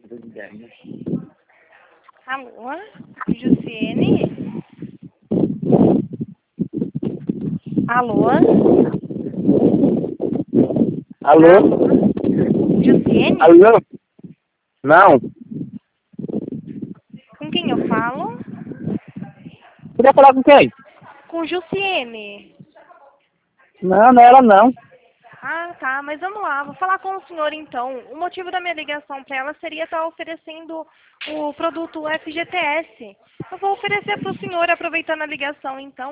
Alô? Jussiene? Alô? Alô? Jussiene? Alô? Não. Com quem eu falo? Você quer falar com quem? Com Jussiene. Não, não é ela não. Ah, tá, mas vamos lá, vou falar com o senhor então. O motivo da minha ligação para ela seria estar oferecendo o produto FGTS. Eu vou oferecer para o senhor, aproveitando a ligação então.